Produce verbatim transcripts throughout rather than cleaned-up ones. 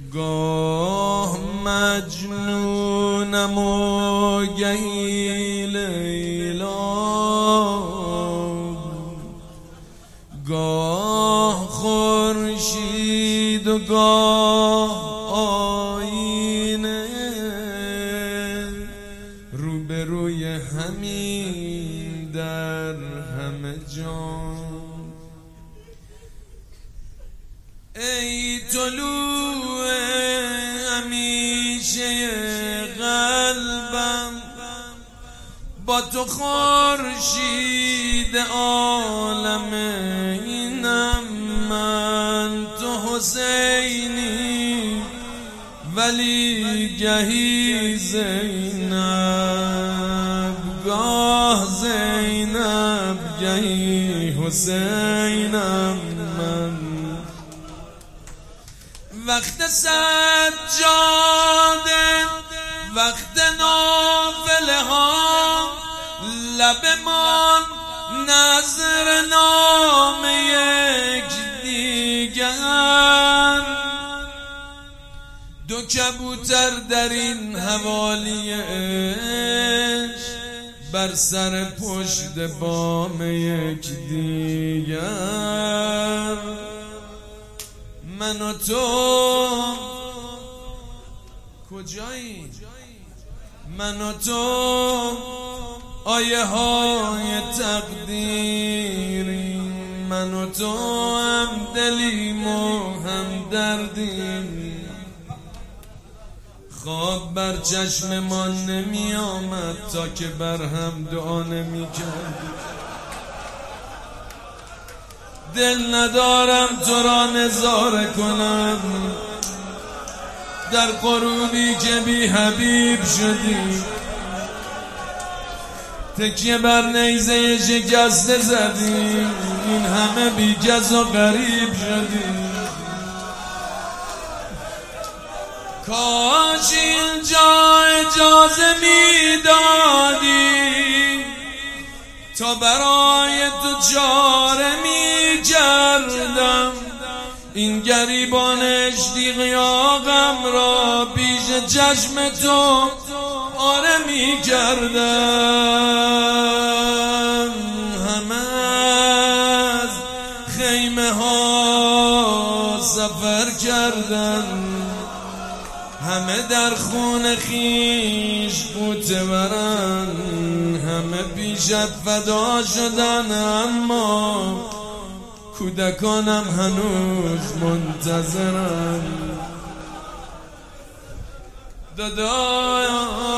گاه مجنونم و گهی لیلا، گاه خورشید و گاه آینه، روبروی همین در همه جان. ای طلوع همیشه قلبم، با تو خورشید عالم اینم، من تو حسینی ولی گهی زینب، گاه زینب گهی حسینم من. وقت سجاده وقت نافله ها، لب من نظر نام یک دیگر، دو کبوتر در این حوالی عشق، بر سر پشت بام یک دیگر. من و تو کجایی؟ من و تو آیه های تقدیری، من و تو هم دلیم و هم دردیم. خواب بر چشم ما نمی آمد تا که بر هم دعا نمی کرد. دل ندارم تو را نظاره کنم در غروبی که بی حبیب شدی، تکیه بر نیزه شکسته زدی، این همه بی کس و غریب شدی. کاش اینجا اجازه میدادی تا برای تو چاره می کردم، این گریبان اشتیاقم را پیش چشم تو آره می کردم. همه از خیمه ها سفر کردن، همه در خون خیش بوته برن، همه پیشت فدا شدن، اما کودکانم هنوز منتظرن. دادا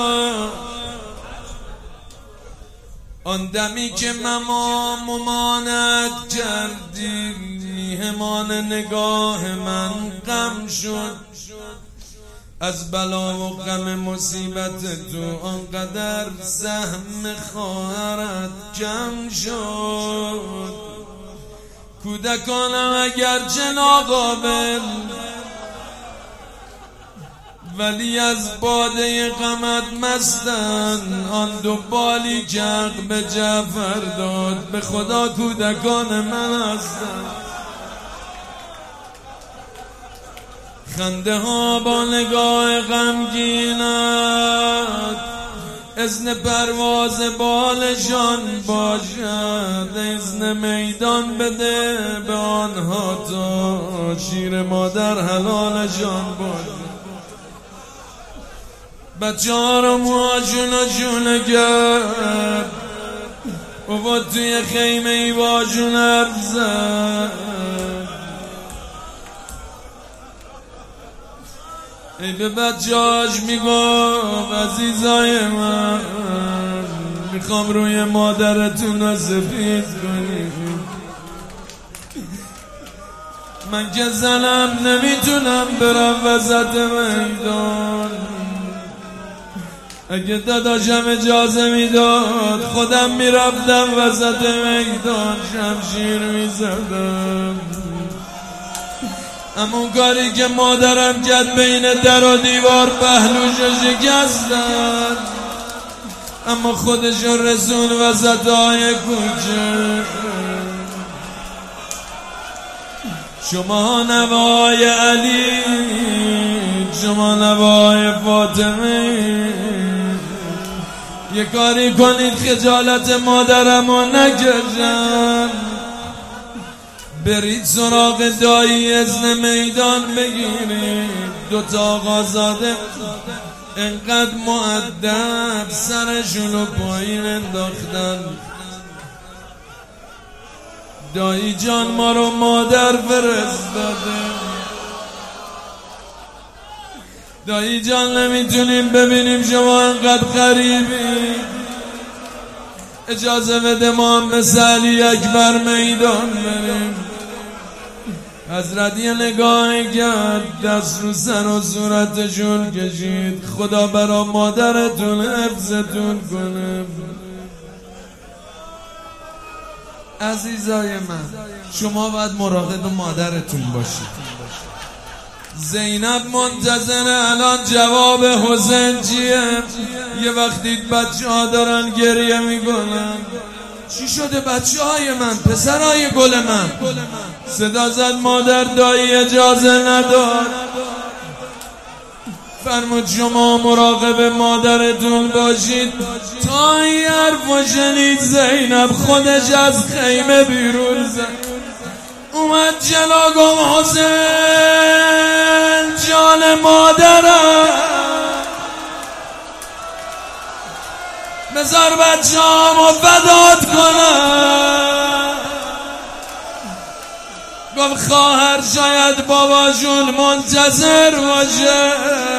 آن دمی که مما ممانت کردی، میهمان نگاه من غم شد. از بلا و غم مصیبت تو آنقدر سهم خواهرت کم شد. کودکانم اگرچه ناقابل، ولی از باده غمت مستن. آن دو بالی که حق به جعفر داد، به خدا کودکان من هستن. خنده ها با نگاه غمگینت، اذن پرواز بالشان باشد. اذن میدان بده به آنها تا شیر مادر حلالشان باشد. بچه ها رو موهاشون رو شونه کرد، بابا توی خیمه ای باشون حرف زد. ای به بچه‌هاش میگفت عزیزای من، میخوام روی مادرتون رو سفید کنید. من که زنم نمیتونم برم وسط میدان، اگه داداشم اجازه میداد خودم میرفتم وسط میدان شمشیر میزدم. همون کاری که مادرم کرد بین در و دیوار پهلوشو شکستن، اما خودشو رسون وسط های کوچه. شما نوای علی شما نوای فاطمه یه کاری کنید خجالت مادرمو نکشن، برید سراغ دایی اذن میدان بگیرید. دوتا آقازاده انقدر مؤدب سرشونو پایین انداختن. دایی جان ما رو مادر فرستاده، دایی جان نمیتونیم ببینیم شما انقدر غریبی، اجازه بده ما هم مثل علی اکبر میدان بریم. حضرت یه نگاهی کرد، دست رو سر و صورتشون کشید. خدا برا مادرتون حفظتون کنه. عزیزای من شما باید مراقب مادرتون باشید. زینب منتظره الان جواب حسین چیه. یه وقتی بچه ها دارن گریه میکنن، چی شده بچه های من، پسرهای گل من؟ صدا زد مادر. دایی اجازه نداد، فرمود شما مراقب مادرتون باشید. تا این حرف شنید زینب خودش از خیمه بیرون زد، اومد جلو گفت حسین جان مادرم، بذار بچه هامو فدات کنم. گفت خواهر شاید باباشون منتظر باشه.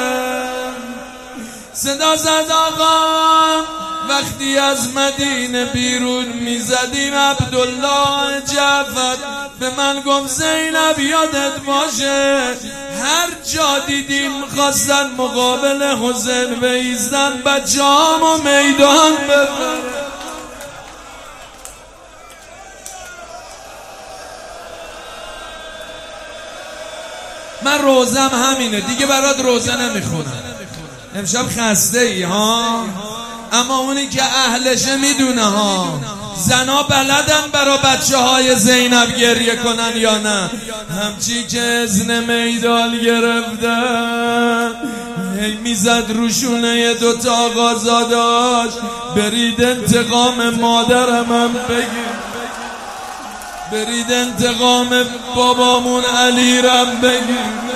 صدا زد آقا وقتی از مدینه بیرون میزدیم عبدالله جعفر به من گفت زینب یادت باشه هر جا دیدیم خواستن مقابل حسین بایستن بچه هامو میدان ببرن. من روزم همینه دیگه، برات روزه نمیخونم. امشب خسته ای ها، اما اونی که اهلشه میدونه ها. زنا بلدن برا بچه های زینب گریه کنن یا نه؟ همچی که اذن میدان گرفتن هی میزد روشونه دوتا آقازاداش، برید انتقام مادرم هم بگیر، برید انتقام بابامون علی رم بگیر.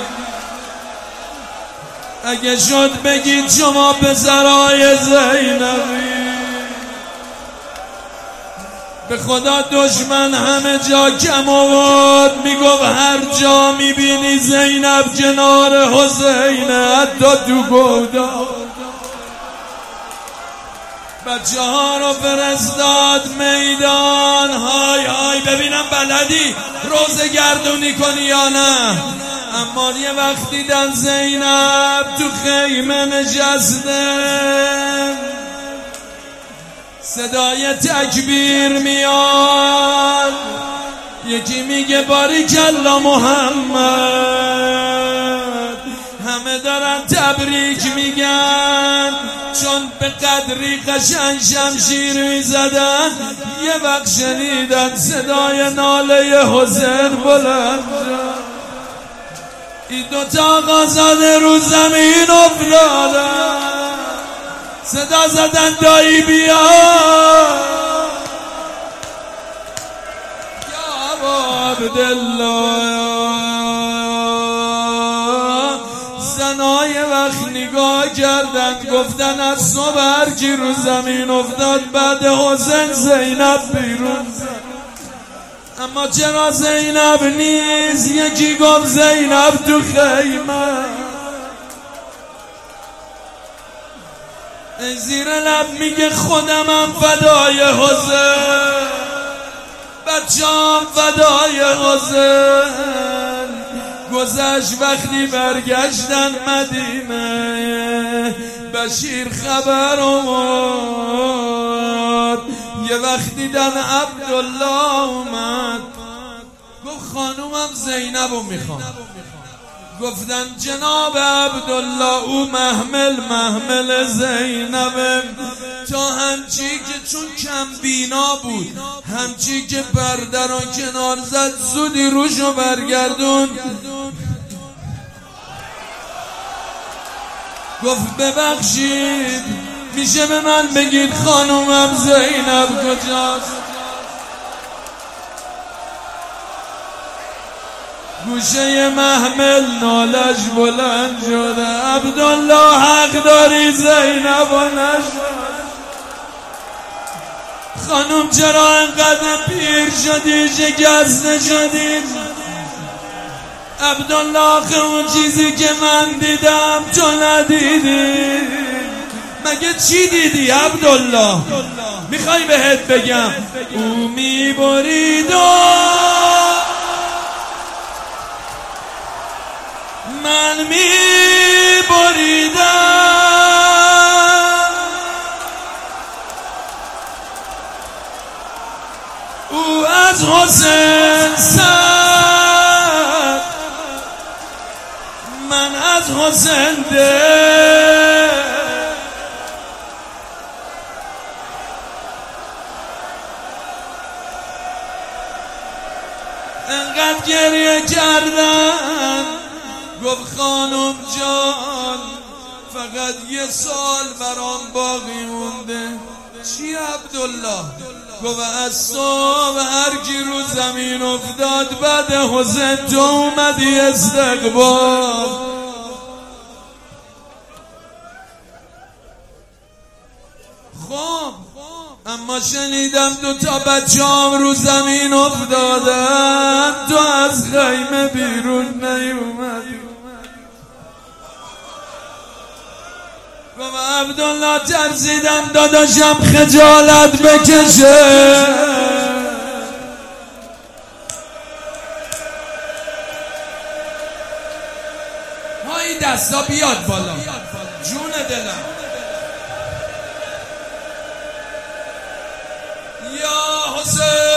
اگه شد بگید شما پسرای زینبی. به خدا دشمن همه جا کم آورد، میگفت هر جا میبینی زینب کنار حسینه، حتی تو گودا. بچه ها رو فرستاد میدان. های های ببینم بلدی روزه گردونی کنی یا نه. اما یه وقت دیدن زینب تو خیمه نشسته، صدای تکبیر میاد، یکی میگه باریکالله محمد، همه دارن تبریک میگن چون به قدری قشنگ شمشیر میزدن. یه وقت شنیدن صدای ناله حسین بلند شد، این دوتا آقازاده رو زمین افتادن. صدا زدن دایی بیا یا ابا عبدالله. زنای وقت نگاه کردن گفتن از صبح هر کی رو زمین افتاد بعد حسین زینب بیرون زد. اما چرا زینب نیست؟ یکی گفت زینب تو خیمه. زیر لب میگه خودمم فدای حسین، بچه‌ام فدای حسین. گذشت وقتی برگشتن مدینه، بشیر خبر اومد. یه وقت دیدن عبدالله اومد، گفت خانومم زینبو میخوام. گفتن جناب عبدالله او محمل محمل زینبه. تا همچی که چون کم بینا بود، همچی که پرده رو کنار زد زودی روشو برگردون. گفت ببخشید میشه به من بگید خانومم زینب کجاست؟ گوشه محمل نالش بلند شده عبدالله حق داری زینب و نشد. خانوم چرا انقدر پیر شدی شکسته شدی؟ عبدالله آخه اون چیزی که من دیدم تو ندیدی. مگه چی دیدی عبدالله؟ میخوای بهت بگم او میبرید و من میبریدم. او از حسین سر من از حسین ده. انقدر گریه کردن گفت خانم جان فقط یه سال برام باقی مونده. چی عبدالله؟ گفت از صبح هر کی رو زمین افتاد بعد حسین تو اومدی استقبال. خب اما شنیدم دو تا بچه‌ام رو زمین افتادن تو از خیمه بیرون نیومدی. گفت عبدالله ترسیدم داداشم خجالت بکشه. های دستا بیاد بالا جون دلم. یا حسین